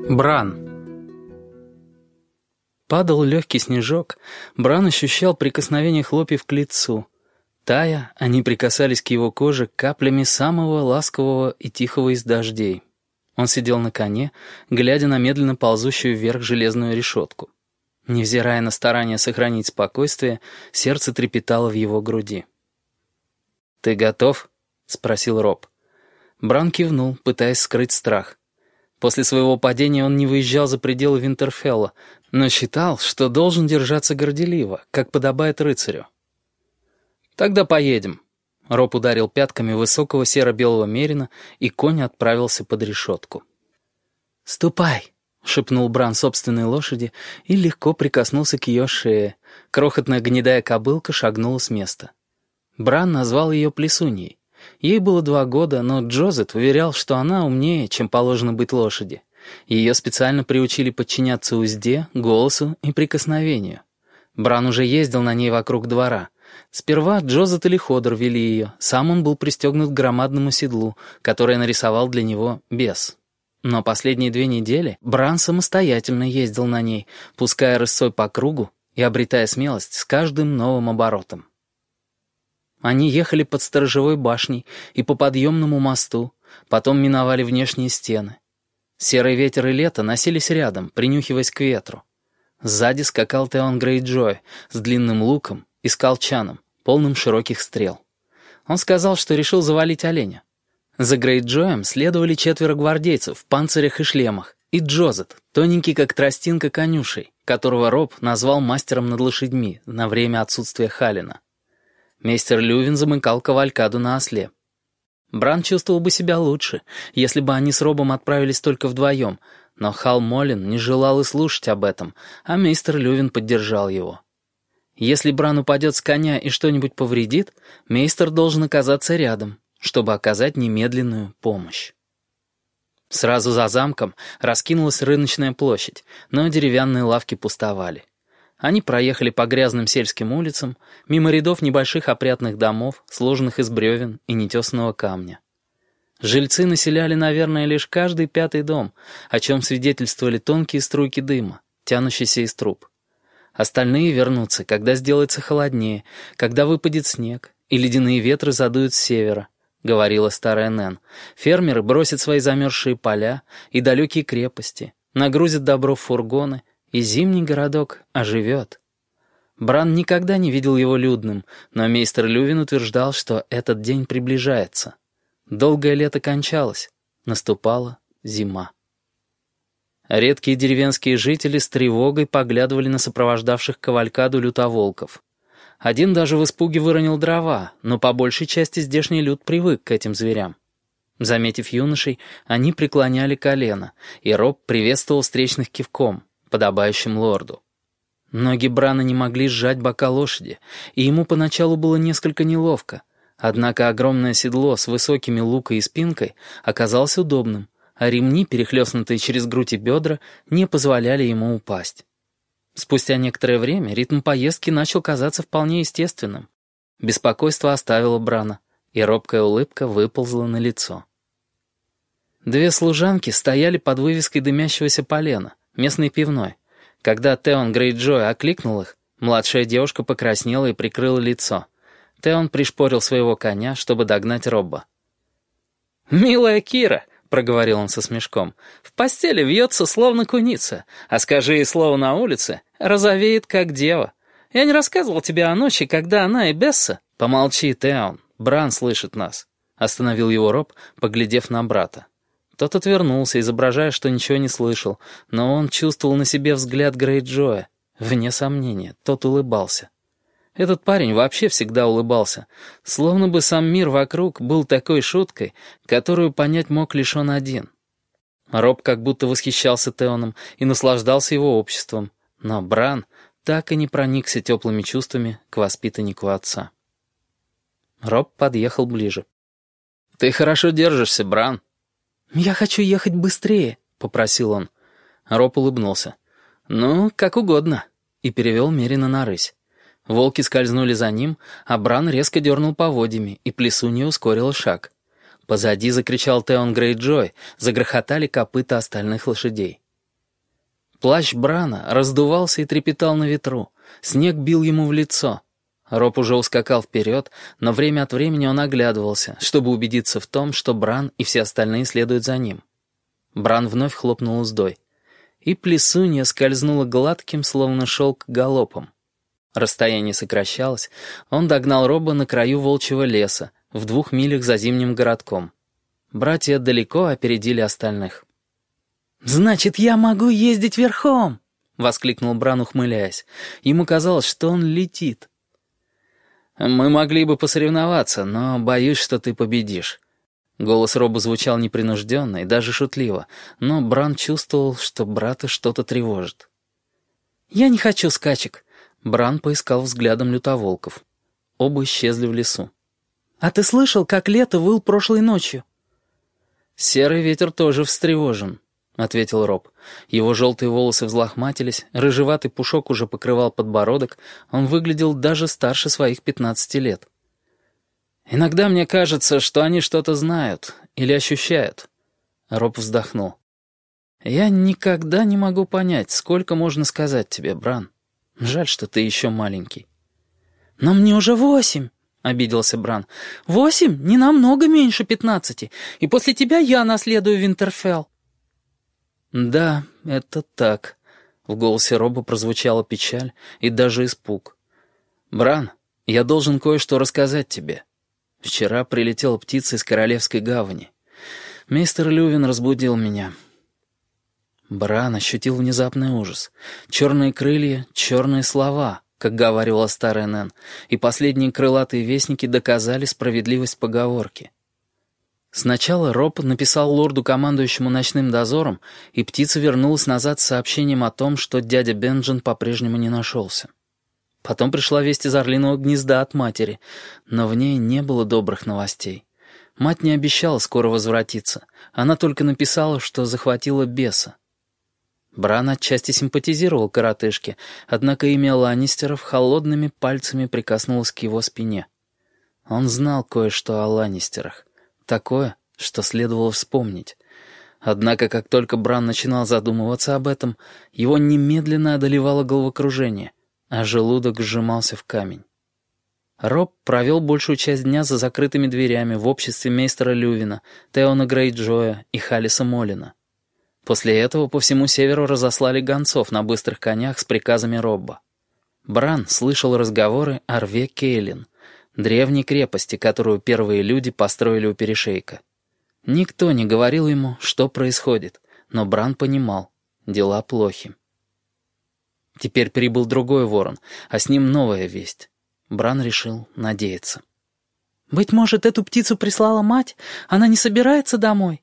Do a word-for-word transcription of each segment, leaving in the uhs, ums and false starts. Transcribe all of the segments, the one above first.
Бран. Падал легкий снежок. Бран ощущал прикосновение хлопьев к лицу. Тая, они прикасались к его коже каплями самого ласкового и тихого из дождей. Он сидел на коне, глядя на медленно ползущую вверх железную решетку. Невзирая на старание сохранить спокойствие, сердце трепетало в его груди. «Ты готов?» — спросил Роб. Бран кивнул, пытаясь скрыть страх. После своего падения он не выезжал за пределы Винтерфелла, но считал, что должен держаться горделиво, как подобает рыцарю. «Тогда поедем». Роб ударил пятками высокого серо-белого мерина, и конь отправился под решетку. «Ступай», — шепнул Бран собственной лошади и легко прикоснулся к ее шее. Крохотная гнедая кобылка шагнула с места. Бран назвал ее Плесуньей. Ей было два года, но Джозет уверял, что она умнее, чем положено быть лошади. Ее специально приучили подчиняться узде, голосу и прикосновению. Бран уже ездил на ней вокруг двора. Сперва Джозет или Ходор вели ее, сам он был пристегнут к громадному седлу, которое нарисовал для него бес. Но последние две недели Бран самостоятельно ездил на ней, пуская рысцой по кругу и обретая смелость с каждым новым оборотом. Они ехали под сторожевой башней и по подъемному мосту, потом миновали внешние стены. Серый ветер и лето носились рядом, принюхиваясь к ветру. Сзади скакал Теон Грейджой с длинным луком и с колчаном, полным широких стрел. Он сказал, что решил завалить оленя. За Грейджоем следовали четверо гвардейцев в панцирях и шлемах, и Джозет, тоненький как тростинка конюшей, которого Роб назвал мастером над лошадьми на время отсутствия Халина. Мейстер Лювин замыкал кавалькаду на осле. Бран чувствовал бы себя лучше, если бы они с Робом отправились только вдвоем, но Хал Молин не желал и слушать об этом, а мейстер Лювин поддержал его. Если Бран упадет с коня и что-нибудь повредит, мейстер должен оказаться рядом, чтобы оказать немедленную помощь. Сразу за замком раскинулась рыночная площадь, но деревянные лавки пустовали. Они проехали по грязным сельским улицам, мимо рядов небольших опрятных домов, сложенных из бревен и нетесного камня. Жильцы населяли, наверное, лишь каждый пятый дом, о чем свидетельствовали тонкие струйки дыма, тянущиеся из труб. Остальные вернутся, когда сделается холоднее, когда выпадет снег, и ледяные ветры задуют с севера, — говорила старая Нэн. Фермеры бросят свои замерзшие поля и далекие крепости, нагрузят добро в фургоны, и зимний городок оживет. Бран никогда не видел его людным, но мейстер Лювин утверждал, что этот день приближается. Долгое лето кончалось, наступала зима. Редкие деревенские жители с тревогой поглядывали на сопровождавших кавалькаду лютоволков. Один даже в испуге выронил дрова, но по большей части здешний люд привык к этим зверям. Заметив юношей, они преклоняли колено, и Роб приветствовал встречных кивком, подобающим лорду. Ноги Брана не могли сжать бока лошади, и ему поначалу было несколько неловко, однако огромное седло с высокими лукой и спинкой оказалось удобным, а ремни, перехлестнутые через грудь и бедра, не позволяли ему упасть. Спустя некоторое время ритм поездки начал казаться вполне естественным. Беспокойство оставило Брана, и робкая улыбка выползла на лицо. Две служанки стояли под вывеской дымящегося полена, местной пивной. Когда Теон Грейджой окликнул их, младшая девушка покраснела и прикрыла лицо. Теон пришпорил своего коня, чтобы догнать Робба. «Милая Кира», — проговорил он со смешком, — «в постели вьется, словно куница, а скажи ей слово на улице, розовеет, как дева. Я не рассказывал тебе о ночи, когда она и Бесса...» «Помолчи, Теон, Бран слышит нас», — остановил его Роб, поглядев на брата. Тот отвернулся, изображая, что ничего не слышал, но он чувствовал на себе взгляд Грейджоя. Вне сомнения, тот улыбался. Этот парень вообще всегда улыбался, словно бы сам мир вокруг был такой шуткой, которую понять мог лишь он один. Роб как будто восхищался Теоном и наслаждался его обществом, но Бран так и не проникся теплыми чувствами к воспитаннику отца. Роб подъехал ближе. «Ты хорошо держишься, Бран». «Я хочу ехать быстрее», — попросил он. Роб улыбнулся. «Ну, как угодно», — и перевел мерина на рысь. Волки скользнули за ним, а Бран резко дернул поводьями, и Плесунья ускорила шаг. Позади закричал Теон Грейджой, загрохотали копыта остальных лошадей. Плащ Брана раздувался и трепетал на ветру. Снег бил ему в лицо. Роб уже ускакал вперед, но время от времени он оглядывался, чтобы убедиться в том, что Бран и все остальные следуют за ним. Бран вновь хлопнул уздой. И плесунья скользнула гладким, словно шелк, галопом. Расстояние сокращалось. Он догнал Роба на краю волчьего леса, в двух милях за зимним городком. Братья далеко опередили остальных. «Значит, я могу ездить верхом!» — воскликнул Бран, ухмыляясь. Ему казалось, что он летит. «Мы могли бы посоревноваться, но боюсь, что ты победишь». Голос Роба звучал непринужденно и даже шутливо, но Бран чувствовал, что брата что-то тревожит. «Я не хочу скачек». Бран поискал взглядом лютоволков. Оба исчезли в лесу. «А ты слышал, как Лето выл прошлой ночью?» «Серый ветер тоже встревожен», — ответил Роб. Его желтые волосы взлохматились, рыжеватый пушок уже покрывал подбородок, он выглядел даже старше своих пятнадцати лет. «Иногда мне кажется, что они что-то знают или ощущают». Роб вздохнул. «Я никогда не могу понять, сколько можно сказать тебе, Бран. Жаль, что ты еще маленький». «Но мне уже восемь», — обиделся Бран. «Восемь не намного меньше пятнадцати, и после тебя я наследую Винтерфелл». «Да, это так». В голосе Роба прозвучала печаль и даже испуг. «Бран, я должен кое-что рассказать тебе. Вчера прилетела птица из Королевской гавани. Мистер Лювин разбудил меня». Бран ощутил внезапный ужас. Черные крылья, черные слова, как говорила старая Нэн, и последние крылатые вестники доказали справедливость поговорки. Сначала Роб написал лорду-командующему ночным дозором, и птица вернулась назад с сообщением о том, что дядя Бенджин по-прежнему не нашелся. Потом пришла весть из орлиного гнезда от матери, но в ней не было добрых новостей. Мать не обещала скоро возвратиться, она только написала, что захватила беса. Бран отчасти симпатизировал коротышке, однако имя Ланнистеров холодными пальцами прикоснулось к его спине. Он знал кое-что о Ланнистерах, такое, что следовало вспомнить. Однако, как только Бран начинал задумываться об этом, его немедленно одолевало головокружение, а желудок сжимался в камень. Роб провел большую часть дня за закрытыми дверями в обществе мейстера Лювина, Теона Грейджоя и Халлиса Моллина. После этого по всему северу разослали гонцов на быстрых конях с приказами Робба. Бран слышал разговоры о рве Кейлин, древней крепости, которую первые люди построили у перешейка. Никто не говорил ему, что происходит, но Бран понимал, дела плохи. Теперь прибыл другой ворон, а с ним новая весть. Бран решил надеяться. «Быть может, эту птицу прислала мать? Она не собирается домой?»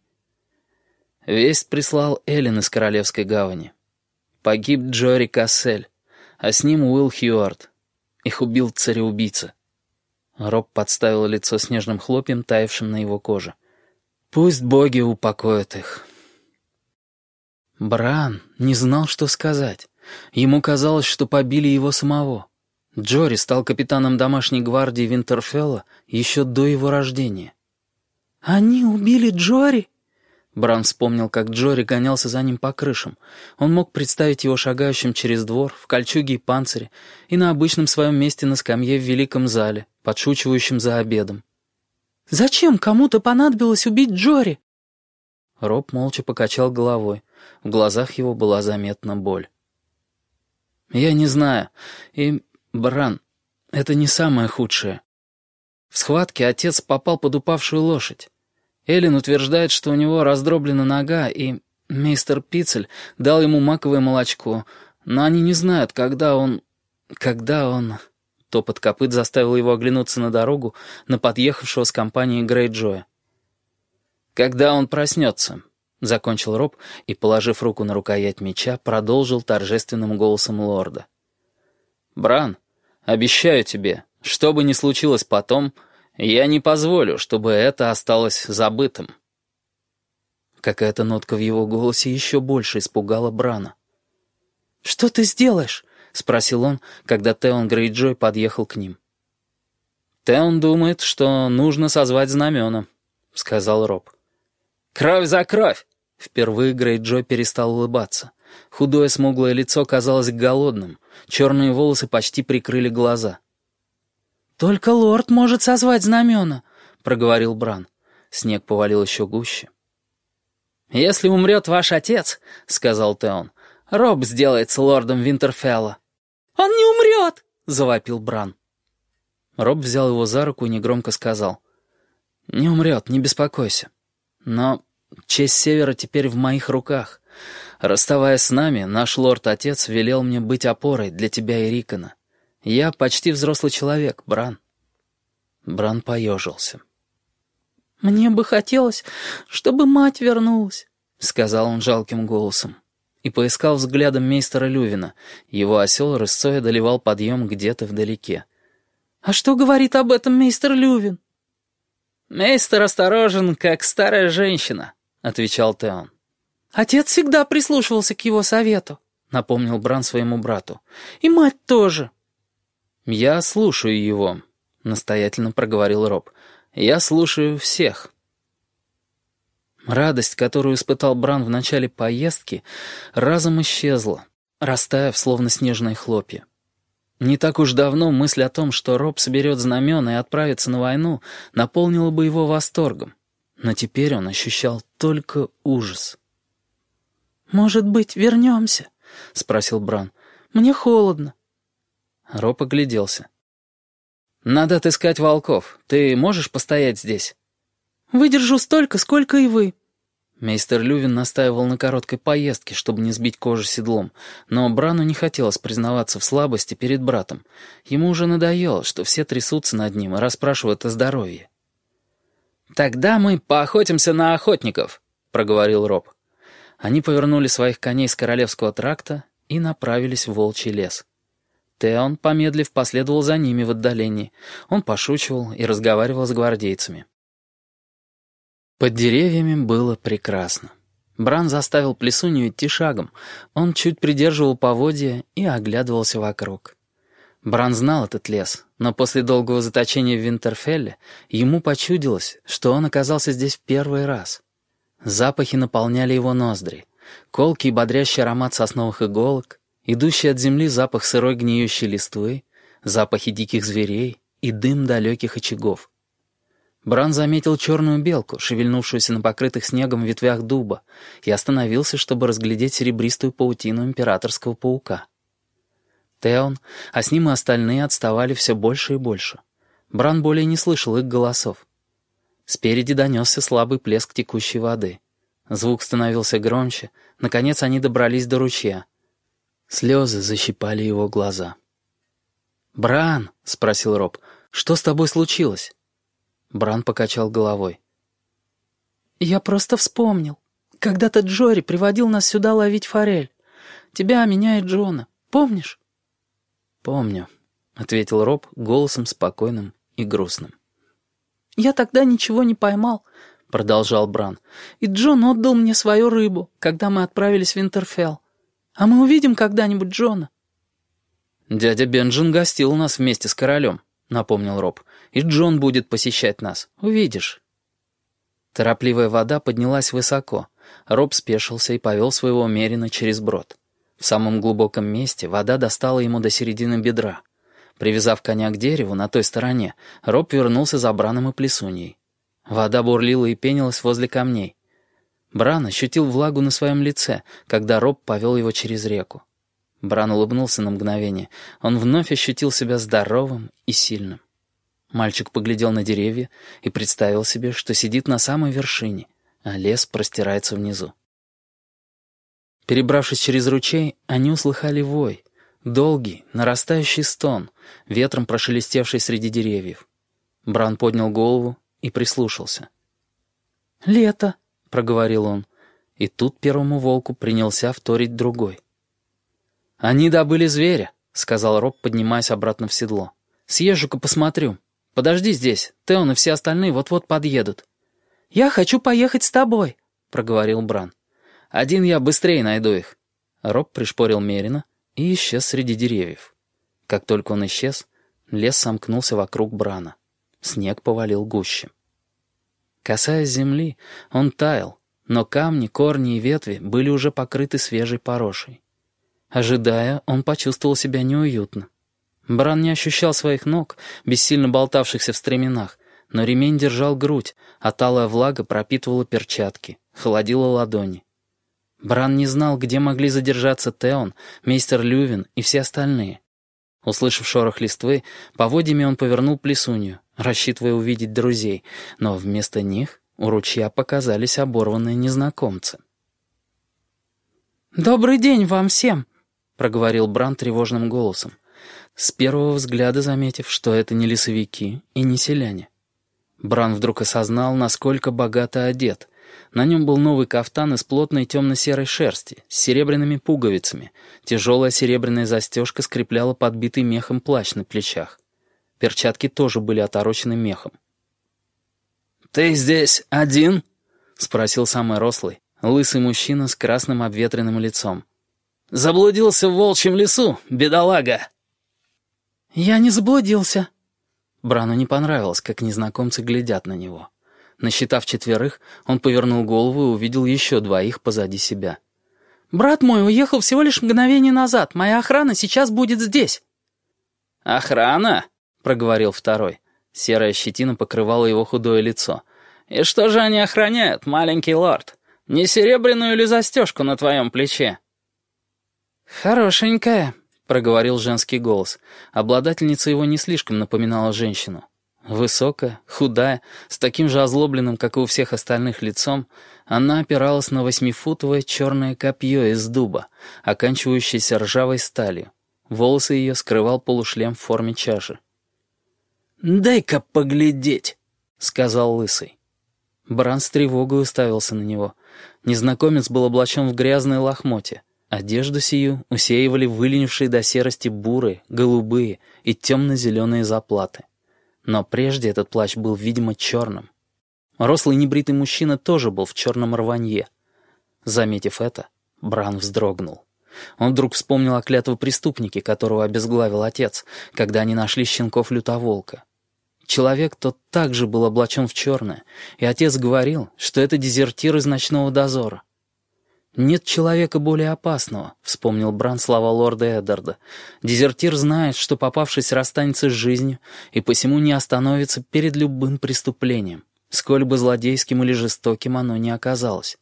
Весть прислал Эллен из Королевской гавани. Погиб Джори Кассель, а с ним Уилл Хьюарт. Их убил цареубийца. Роб подставил лицо снежным хлопьем, таявшим на его коже. «Пусть боги упокоят их». Бран не знал, что сказать. Ему казалось, что побили его самого. Джори стал капитаном домашней гвардии Винтерфелла еще до его рождения. «Они убили Джори?» Бран вспомнил, как Джори гонялся за ним по крышам. Он мог представить его шагающим через двор, в кольчуге и панцире, и на обычном своем месте на скамье в великом зале, подшучивающем за обедом. «Зачем кому-то понадобилось убить Джори?» Роб молча покачал головой. В глазах его была заметна боль. «Я не знаю. И, Бран, это не самое худшее. В схватке отец попал под упавшую лошадь. Эллен утверждает, что у него раздроблена нога, и мистер Пиццель дал ему маковое молочко, но они не знают, когда он... когда он...» Топот копыт заставил его оглянуться на дорогу, на подъехавшего с компанией Грейджоя. «Когда он проснется», — закончил Роб и, положив руку на рукоять меча, продолжил торжественным голосом лорда. «Бран, обещаю тебе, что бы ни случилось потом, я не позволю, чтобы это осталось забытым». Какая-то нотка в его голосе еще больше испугала Брана. «Что ты сделаешь?» — спросил он, когда Теон Грейджой подъехал к ним. «Теон думает, что нужно созвать знамена», — сказал Роб. «Кровь за кровь!» Впервые Грейджой перестал улыбаться. Худое смуглое лицо казалось голодным, черные волосы почти прикрыли глаза. «Только лорд может созвать знамена», — проговорил Бран. Снег повалил еще гуще. «Если умрет ваш отец, — сказал Теон, — Роб сделается лордом Винтерфелла». «Он не умрет!» — завопил Бран. Роб взял его за руку и негромко сказал: «Не умрет, не беспокойся. Но честь Севера теперь в моих руках. Расставаясь с нами, наш лорд-отец велел мне быть опорой для тебя и Рикона. Я почти взрослый человек, Бран». Бран поежился. «Мне бы хотелось, чтобы мать вернулась», — сказал он жалким голосом. И поискал взглядом мейстера Лювина. Его осел рысцой одолевал подъем где-то вдалеке. «А что говорит об этом мейстер Лювин?» «Мейстер осторожен, как старая женщина», — отвечал Теон. «Отец всегда прислушивался к его совету», — напомнил Бран своему брату. «И мать тоже». «Я слушаю его», — настоятельно проговорил Роб. «Я слушаю всех». Радость, которую испытал Бран в начале поездки, разом исчезла, растаяв, словно снежные хлопья. Не так уж давно мысль о том, что Роб соберет знамена и отправится на войну, наполнила бы его восторгом. Но теперь он ощущал только ужас. «Может быть, вернемся?» — спросил Бран. «Мне холодно». Роб огляделся. «Надо отыскать волков. Ты можешь постоять здесь?» «Выдержу столько, сколько и вы». Мейстер Лювин настаивал на короткой поездке, чтобы не сбить кожу седлом, но Брану не хотелось признаваться в слабости перед братом. Ему уже надоело, что все трясутся над ним и расспрашивают о здоровье. «Тогда мы поохотимся на охотников», — проговорил Роб. Они повернули своих коней с Королевского тракта и направились в волчий лес. Теон, помедлив, последовал за ними в отдалении. Он пошучивал и разговаривал с гвардейцами. Под деревьями было прекрасно. Бран заставил Плесунью идти шагом. Он чуть придерживал поводья и оглядывался вокруг. Бран знал этот лес, но после долгого заточения в Винтерфелле ему почудилось, что он оказался здесь в первый раз. Запахи наполняли его ноздри. Колкий и бодрящий аромат сосновых иголок, идущий от земли запах сырой гниющей листвы, запахи диких зверей и дым далеких очагов. Бран заметил черную белку, шевельнувшуюся на покрытых снегом ветвях дуба, и остановился, чтобы разглядеть серебристую паутину императорского паука. Теон, а с ним и остальные отставали все больше и больше. Бран более не слышал их голосов. Спереди донесся слабый плеск текущей воды. Звук становился громче. Наконец они добрались до ручья. Слезы защипали его глаза. «Бран», — спросил Роб, — «что с тобой случилось?» Бран покачал головой. «Я просто вспомнил. Когда-то Джори приводил нас сюда ловить форель. Тебя, меня и Джона. Помнишь?» «Помню», — ответил Роб голосом спокойным и грустным. «Я тогда ничего не поймал», — продолжал Бран. «И Джон отдал мне свою рыбу, когда мы отправились в Винтерфелл. А мы увидим когда-нибудь Джона?» «Дядя Бенджин гостил у нас вместе с королем», — напомнил Роб. «И Джон будет посещать нас. Увидишь». Торопливая вода поднялась высоко. Роб спешился и повел своего мерина через брод. В самом глубоком месте вода достала ему до середины бедра. Привязав коня к дереву на той стороне, Роб вернулся за Браном и Плесуньей. Вода бурлила и пенилась возле камней. Бран ощутил влагу на своем лице, когда Роб повел его через реку. Бран улыбнулся на мгновение. Он вновь ощутил себя здоровым и сильным. Мальчик поглядел на деревья и представил себе, что сидит на самой вершине, а лес простирается внизу. Перебравшись через ручей, они услыхали вой, долгий, нарастающий стон, ветром прошелестевший среди деревьев. Бран поднял голову и прислушался. «Лето», — проговорил он, и тут первому волку принялся вторить другой. «Они добыли зверя», — сказал Роб, поднимаясь обратно в седло. «Съезжу-ка посмотрю. Подожди здесь, Теон и все остальные вот-вот подъедут». «Я хочу поехать с тобой», — проговорил Бран. «Один я быстрее найду их». Роб пришпорил мерина и исчез среди деревьев. Как только он исчез, лес сомкнулся вокруг Брана. Снег повалил гуще. Касаясь земли, он таял, Но камни, корни и ветви были уже покрыты свежей порошей. Ожидая, он почувствовал себя неуютно. Бран не ощущал своих ног, бессильно болтавшихся в стременах, но ремень держал грудь, а талая влага пропитывала перчатки, холодила ладони. Бран не знал, где могли задержаться Теон, мейстер Лювин и все остальные. Услышав шорох листвы, поводьями он повернул плесунью, рассчитывая увидеть друзей, но вместо них у ручья показались оборванные незнакомцы. «Добрый день вам всем!» — проговорил Бран тревожным голосом, с первого взгляда заметив, что это не лесовики и не селяне. Бран вдруг осознал, насколько богато одет. На нем был новый кафтан из плотной темно-серой шерсти, с серебряными пуговицами. Тяжелая серебряная застежка скрепляла подбитый мехом плащ на плечах. Перчатки тоже были оторочены мехом. «Ты здесь один?» — спросил самый рослый, лысый мужчина с красным обветренным лицом. «Заблудился в волчьем лесу, бедолага!» «Я не заблудился». Брану не понравилось, как незнакомцы глядят на него. Насчитав четверых, он повернул голову и увидел еще двоих позади себя. «Брат мой уехал всего лишь мгновение назад. Моя охрана сейчас будет здесь». «Охрана?» — проговорил второй. Серая щетина покрывала его худое лицо. «И что же они охраняют, маленький лорд? Не серебряную ли застежку на твоем плече?» «Хорошенькая», — проговорил женский голос. Обладательница его не слишком напоминала женщину. Высокая, худая, с таким же озлобленным, как и у всех остальных, лицом, она опиралась на восьмифутовое черное копье из дуба, оканчивающееся ржавой сталью. Волосы ее скрывал полушлем в форме чаши. «Дай-ка поглядеть», — сказал лысый. Бран с тревогой уставился на него. Незнакомец был облачен в грязные лохмотья. Одежду сию усеивали выленившие до серости бурые, голубые и темно-зеленые заплаты. Но прежде этот плащ был, видимо, черным. Рослый небритый мужчина тоже был в черном рванье. Заметив это, Бран вздрогнул. Он вдруг вспомнил о клятвопреступнике, которого обезглавил отец, когда они нашли щенков лютоволка. Человек тот также был облачен в черное, и отец говорил, что это дезертир из ночного дозора. «Нет человека более опасного», — вспомнил Бран слова лорда Эддарда. «Дезертир знает, что, попавшись, расстанется с жизнью, и посему не остановится перед любым преступлением, сколь бы злодейским или жестоким оно ни оказалось».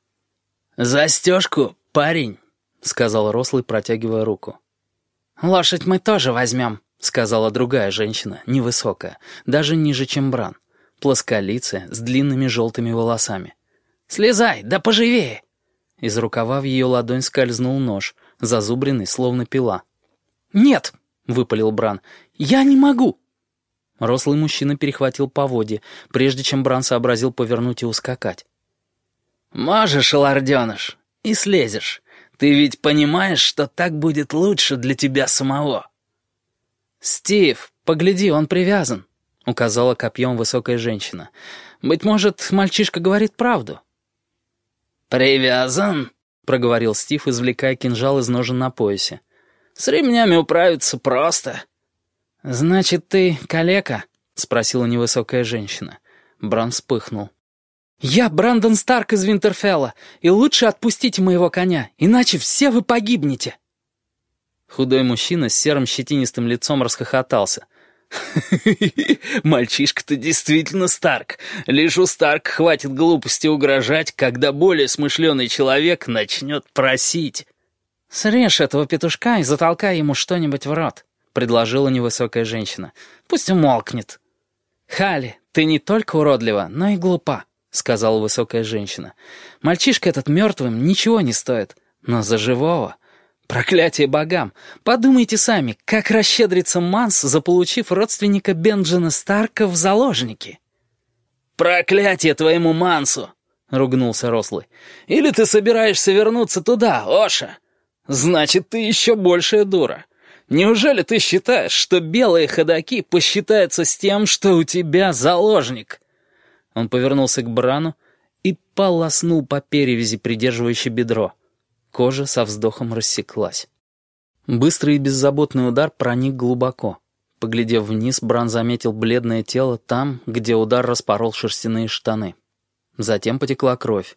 «Застежку, парень», — сказал рослый, протягивая руку. «Лошадь мы тоже возьмем», — сказала другая женщина, невысокая, даже ниже, чем Бран, плосколицая, с длинными желтыми волосами. «Слезай, да поживее!» Из рукава в ее ладонь скользнул нож, зазубренный, словно пила. «Нет!» — выпалил Бран. «Я не могу!» Рослый мужчина перехватил поводья, прежде чем Бран сообразил повернуть и ускакать. «Можешь, лорденыш, и слезешь. Ты ведь понимаешь, что так будет лучше для тебя самого?» «Стив, погляди, он привязан», — указала копьем высокая женщина. «Быть может, мальчишка говорит правду». «Привязан?» — проговорил Стив, извлекая кинжал из ножен на поясе. «С ремнями управиться просто». «Значит, ты калека?» — спросила невысокая женщина. Бран вспыхнул. «Я Брандон Старк из Винтерфелла, и лучше отпустите моего коня, иначе все вы погибнете». Худой мужчина с серым щетинистым лицом расхохотался. «Мальчишка-то действительно Старк. Лишь у Старка хватит глупости угрожать, когда более смышленый человек начнет просить». «Срежь этого петушка и затолкай ему что-нибудь в рот», — предложила невысокая женщина. «Пусть умолкнет». «Халли, ты не только уродлива, но и глупа», — сказала высокая женщина. «Мальчишка этот мертвым ничего не стоит, но за живого...» «Проклятие богам! Подумайте сами, как расщедрится Манс, заполучив родственника Бенджина Старка в заложники!» «Проклятие твоему Мансу!» — ругнулся рослый. «Или ты собираешься вернуться туда, Оша? Значит, ты еще большая дура. Неужели ты считаешь, что белые ходаки посчитаются с тем, что у тебя заложник?» Он повернулся к Брану и полоснул по перевязи, придерживающей бедро. Кожа со вздохом рассеклась. Быстрый и беззаботный удар проник глубоко. Поглядев вниз, Бран заметил бледное тело там, где удар распорол шерстяные штаны. Затем потекла кровь.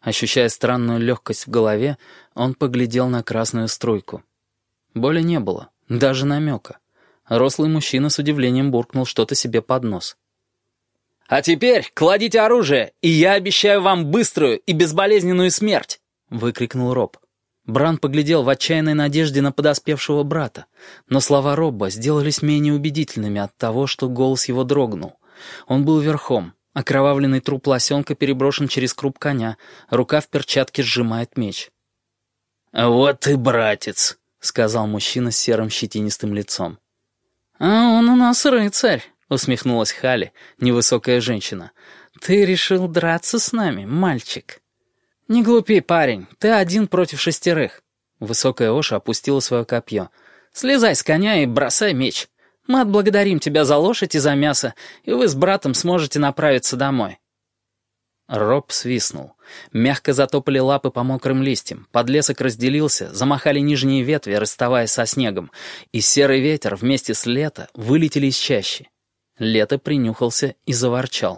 Ощущая странную легкость в голове, он поглядел на красную струйку. Боли не было, даже намека. Рослый мужчина с удивлением буркнул что-то себе под нос. «А теперь кладите оружие, и я обещаю вам быструю и безболезненную смерть!» — выкрикнул Роб. Бран поглядел в отчаянной надежде на подоспевшего брата, но слова Робба сделались менее убедительными от того, что голос его дрогнул. Он был верхом, окровавленный труп лосенка переброшен через круп коня, рука в перчатке сжимает меч. «Вот и братец», — сказал мужчина с серым щетинистым лицом. «А он у нас рыцарь», — усмехнулась Халли, невысокая женщина. «Ты решил драться с нами, мальчик?» «Не глупи, парень, ты один против шестерых». Высокая Оша опустила свое копье. «Слезай с коня и бросай меч. Мы отблагодарим тебя за лошадь и за мясо, и вы с братом сможете направиться домой». Роб свистнул. Мягко затопали лапы по мокрым листьям, подлесок разделился, замахали нижние ветви, расставаясь со снегом, и серый ветер вместе с Лето вылетели из чащи. Лето принюхался и заворчал.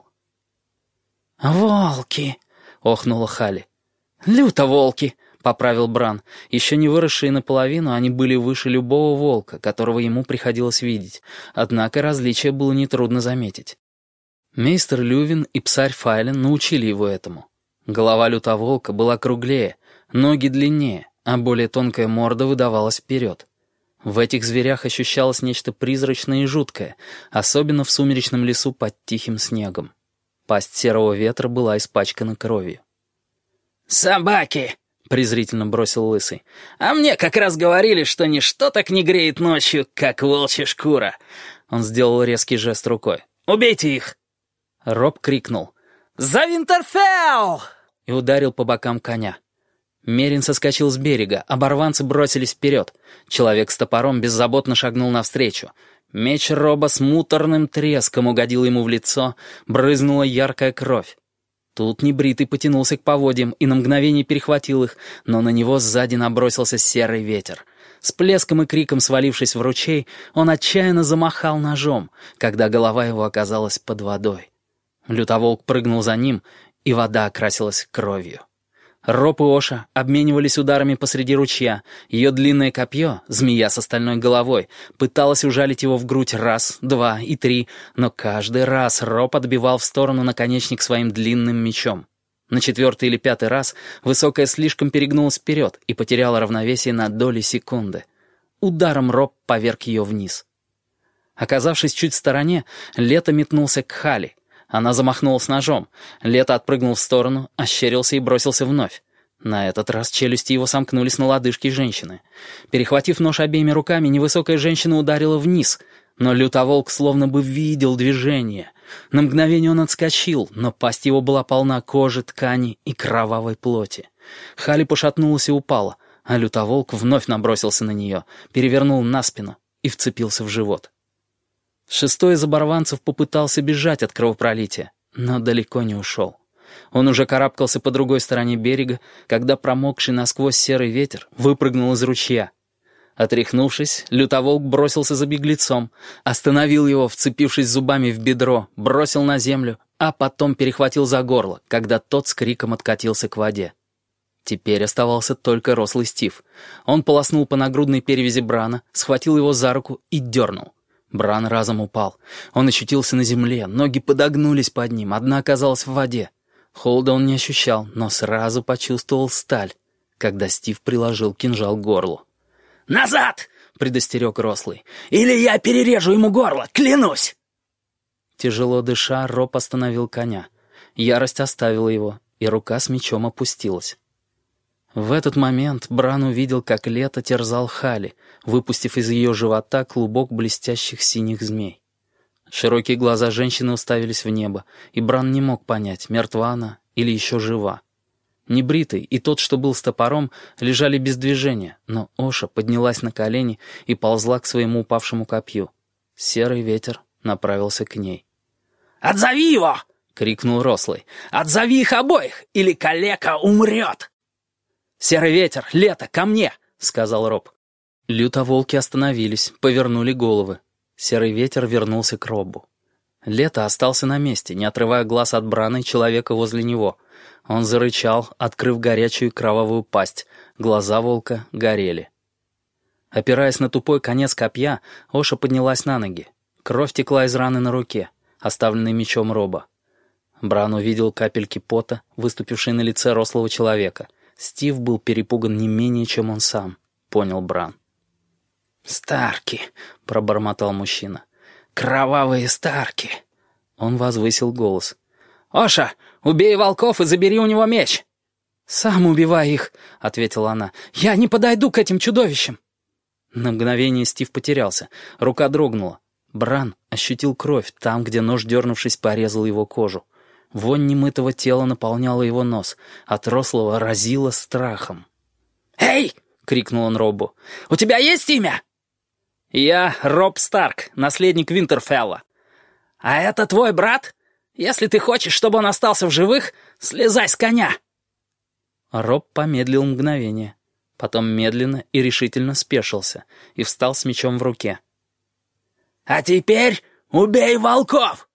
«Волки!» — охнула Халли. «Люто волки!» — поправил Бран. Еще не выросшие наполовину, они были выше любого волка, которого ему приходилось видеть, однако различие было нетрудно заметить. Мейстер Лювин и псарь Файлен научили его этому. Голова лютоволка была круглее, ноги длиннее, а более тонкая морда выдавалась вперед. В этих зверях ощущалось нечто призрачное и жуткое, особенно в сумеречном лесу под тихим снегом. Пасть серого ветра была испачкана кровью. «Собаки!» — презрительно бросил Лысый. «А мне как раз говорили, что ничто так не греет ночью, как волчья шкура!» Он сделал резкий жест рукой. «Убейте их!» Роб крикнул «За Винтерфелл!» и ударил по бокам коня. Мерин соскочил с берега, оборванцы бросились вперед. Человек с топором беззаботно шагнул навстречу. Меч Роба с муторным треском угодил ему в лицо, брызнула яркая кровь. Тут небритый потянулся к поводьям и на мгновение перехватил их, но на него сзади набросился серый ветер. С плеском и криком свалившись в ручей, он отчаянно замахал ножом, когда голова его оказалась под водой. Лютоволк прыгнул за ним, и вода окрасилась кровью. Роб и Оша обменивались ударами посреди ручья. Ее длинное копье, змея с остальной головой, пыталась ужалить его в грудь раз, два и три, но каждый раз Роб отбивал в сторону наконечник своим длинным мечом. На четвертый или пятый раз высокая слишком перегнулась вперед и потеряла равновесие на доли секунды. Ударом Роб поверг ее вниз. Оказавшись чуть в стороне, Лето метнулся к Халли. Она замахнулась ножом. Лето отпрыгнул в сторону, ощерился и бросился вновь. На этот раз челюсти его сомкнулись на лодыжке женщины. Перехватив нож обеими руками, невысокая женщина ударила вниз, но лютоволк словно бы видел движение. На мгновение он отскочил, но пасть его была полна кожи, ткани и кровавой плоти. Халли пошатнулась и упала, а лютоволк вновь набросился на нее, перевернул на спину и вцепился в живот. Шестой из оборванцев попытался бежать от кровопролития, но далеко не ушел. Он уже карабкался по другой стороне берега, когда промокший насквозь серый ветер выпрыгнул из ручья. Отряхнувшись, лютоволк бросился за беглецом, остановил его, вцепившись зубами в бедро, бросил на землю, а потом перехватил за горло, когда тот с криком откатился к воде. Теперь оставался только рослый Стив. Он полоснул по нагрудной перевязи Брана, схватил его за руку и дернул. Бран разом упал. Он очутился на земле, ноги подогнулись под ним, одна оказалась в воде. Холода он не ощущал, но сразу почувствовал сталь, когда Стив приложил кинжал к горлу. «Назад!» — предостерег рослый. «Или я перережу ему горло, клянусь!» Тяжело дыша, Роб остановил коня. Ярость оставила его, и рука с мечом опустилась. В этот момент Бран увидел, как Лето терзал Халли, выпустив из ее живота клубок блестящих синих змей. Широкие глаза женщины уставились в небо, и Бран не мог понять, мертва она или еще жива. Небритый и тот, что был с топором, лежали без движения, но Оша поднялась на колени и ползла к своему упавшему копью. Серый ветер направился к ней. «Отзови его!» — крикнул рослый. «Отзови их обоих, или калека умрет!» «Серый ветер, Лето, ко мне!» — сказал Роб. Лютоволки остановились, повернули головы. Серый ветер вернулся к Робу. Лето остался на месте, не отрывая глаз от Брана и человека возле него. Он зарычал, открыв горячую кровавую пасть. Глаза волка горели. Опираясь на тупой конец копья, Оша поднялась на ноги. Кровь текла из раны на руке, оставленной мечом Роба. Бран увидел капельки пота, выступившие на лице рослого человека. Стив был перепуган не менее, чем он сам, понял Бран. «Старки», — пробормотал мужчина. «Кровавые старки». Он возвысил голос. «Оша, убей волков и забери у него меч!» «Сам убивай их», — ответила она. «Я не подойду к этим чудовищам». На мгновение Стив потерялся. Рука дрогнула. Бран ощутил кровь там, где нож, дернувшись, порезал его кожу. Вонь немытого тела наполняла его нос. От рослого разило страхом. «Эй!» — крикнул он Робу. «У тебя есть имя?» «Я Роб Старк, наследник Винтерфелла». «А это твой брат? Если ты хочешь, чтобы он остался в живых, слезай с коня!» Роб помедлил мгновение. Потом медленно и решительно спешился и встал с мечом в руке. «А теперь убей волков!»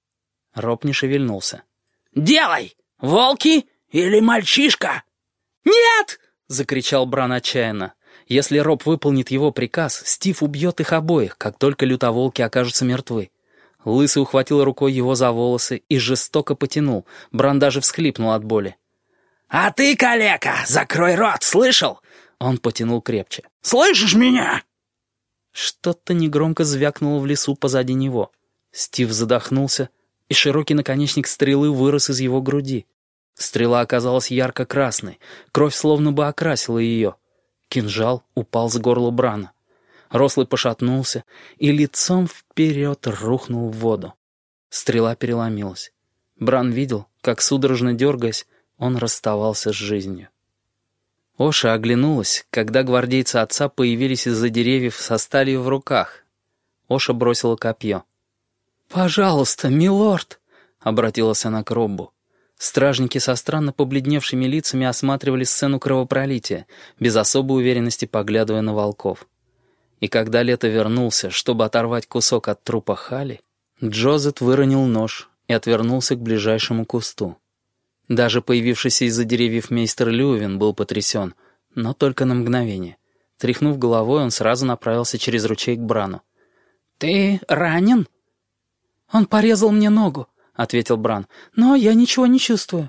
Роб не шевельнулся. «Делай! Волки или мальчишка?» «Нет!» — закричал Бран отчаянно. Если Роб выполнит его приказ, Стив убьет их обоих, как только лютоволки окажутся мертвы. Лысый ухватил рукой его за волосы и жестоко потянул. Бран даже всхлипнул от боли. «А ты, калека, закрой рот, слышал?» Он потянул крепче. «Слышишь меня?» Что-то негромко звякнуло в лесу позади него. Стив задохнулся, и широкий наконечник стрелы вырос из его груди. Стрела оказалась ярко-красной, кровь словно бы окрасила ее. Кинжал упал с горла Брана. Рослый пошатнулся и лицом вперед рухнул в воду. Стрела переломилась. Бран видел, как, судорожно дергаясь, он расставался с жизнью. Оша оглянулась, когда гвардейцы отца появились из-за деревьев со сталью в руках. Оша бросила копье. «Пожалуйста, милорд!» — обратилась она к Роббу. Стражники со странно побледневшими лицами осматривали сцену кровопролития, без особой уверенности поглядывая на волков. И когда Лето вернулся, чтобы оторвать кусок от трупа Хали, Джозет выронил нож и отвернулся к ближайшему кусту. Даже появившийся из-за деревьев мейстер Лювин был потрясен, но только на мгновение. Тряхнув головой, он сразу направился через ручей к Брану. «Ты ранен?» «Он порезал мне ногу», — ответил Бран, — «но я ничего не чувствую».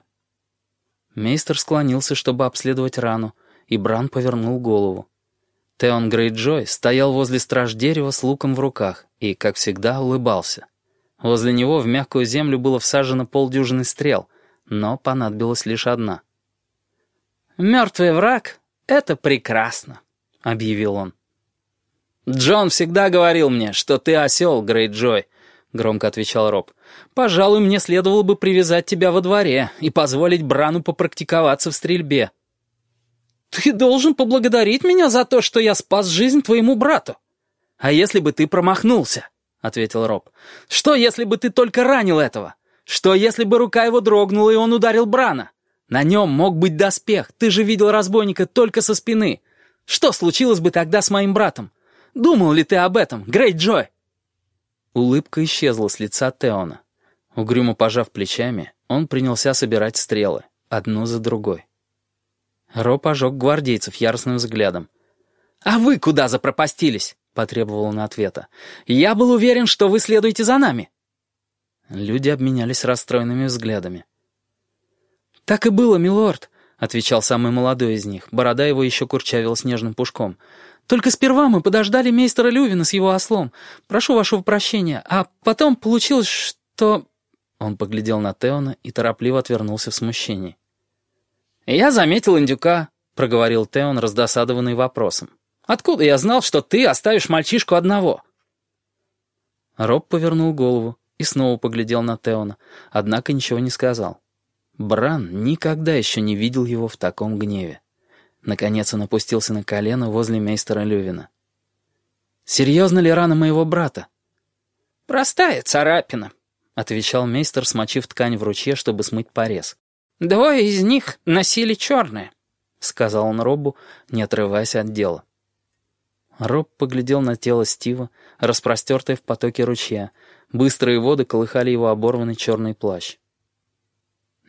Мейстер склонился, чтобы обследовать рану, и Бран повернул голову. Теон Грейджой стоял возле страж-дерева с луком в руках и, как всегда, улыбался. Возле него в мягкую землю было всажено полдюжины стрел, но понадобилась лишь одна. «Мертвый враг — это прекрасно», — объявил он. «Джон всегда говорил мне, что ты осел, Грейджой», — громко отвечал Роб. «Пожалуй, мне следовало бы привязать тебя во дворе и позволить Брану попрактиковаться в стрельбе». «Ты должен поблагодарить меня за то, что я спас жизнь твоему брату». «А если бы ты промахнулся?» — ответил Роб. «Что, если бы ты только ранил этого? Что, если бы рука его дрогнула, и он ударил Брана? На нем мог быть доспех, ты же видел разбойника только со спины. Что случилось бы тогда с моим братом? Думал ли ты об этом, Грейджой?» Улыбка исчезла с лица Теона. Угрюмо пожав плечами, он принялся собирать стрелы, одну за другой. Роб ожег гвардейцев яростным взглядом. «А вы куда запропастились?» — потребовал он ответа. «Я был уверен, что вы следуете за нами». Люди обменялись расстроенными взглядами. «Так и было, милорд», — отвечал самый молодой из них. Борода его еще курчавила снежным пушком. «Только сперва мы подождали мейстера Лювина с его ослом. Прошу вашего прощения. А потом получилось, что...» Он поглядел на Теона и торопливо отвернулся в смущении. «Я заметил индюка», — проговорил Теон, раздосадованный вопросом. «Откуда я знал, что ты оставишь мальчишку одного?» Роб повернул голову и снова поглядел на Теона, однако ничего не сказал. Бран никогда еще не видел его в таком гневе. Наконец он опустился на колено возле мейстера Лювина. «Серьезно ли рана моего брата?» «Простая царапина», — отвечал мейстер, смочив ткань в ручье, чтобы смыть порез. «Двое из них носили черное», — сказал он Робу, не отрываясь от дела. Роб поглядел на тело Стива, распростертое в потоке ручья. Быстрые воды колыхали его оборванный черный плащ.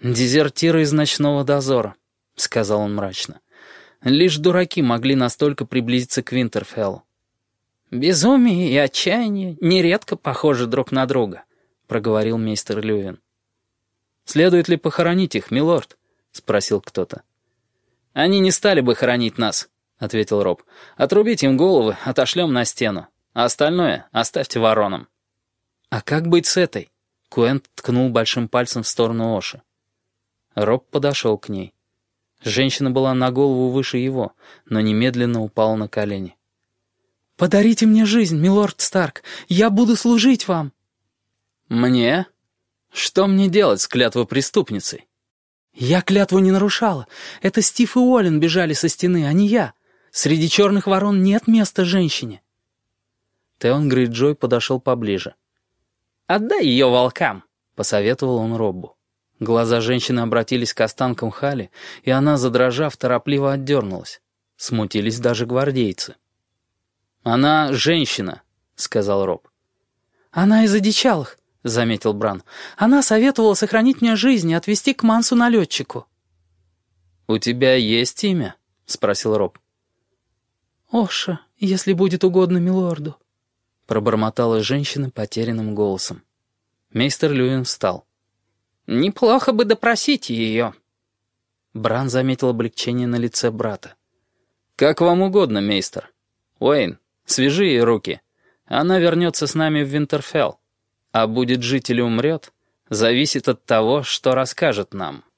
«Дезертиры из ночного дозора», — сказал он мрачно. «Лишь дураки могли настолько приблизиться к Винтерфеллу». «Безумие и отчаяние нередко похожи друг на друга», — проговорил мейстер Лювин. «Следует ли похоронить их, милорд?» — спросил кто-то. «Они не стали бы хоронить нас», — ответил Роб. «Отрубить им головы, отошлем на стену, а остальное оставьте воронам». «А как быть с этой?» — Куэнт ткнул большим пальцем в сторону Оши. Роб подошел к ней. Женщина была на голову выше его, но немедленно упала на колени. «Подарите мне жизнь, милорд Старк, я буду служить вам». «Мне? Что мне делать с клятвопреступницей?» «Я клятву не нарушала. Это Стив и Уоллен бежали со стены, а не я. Среди черных ворон нет места женщине». Теон Грейджой подошел поближе. «Отдай ее волкам», — посоветовал он Роббу. Глаза женщины обратились к останкам Хали, и она, задрожав, торопливо отдернулась. Смутились даже гвардейцы. «Она женщина», — сказал Роб. «Она из одичалых», — заметил Бран. «Она советовала сохранить мне жизнь и отвезти к Мансу-налетчику». «У тебя есть имя?» — спросил Роб. «Оша, если будет угодно милорду», — пробормотала женщина потерянным голосом. Мейстер Лювин встал. «Неплохо бы допросить ее». Бран заметил облегчение на лице брата. «Как вам угодно, мейстер. Уэйн, свяжи ей руки. Она вернется с нами в Винтерфелл. А будет жить или умрет, зависит от того, что расскажет нам».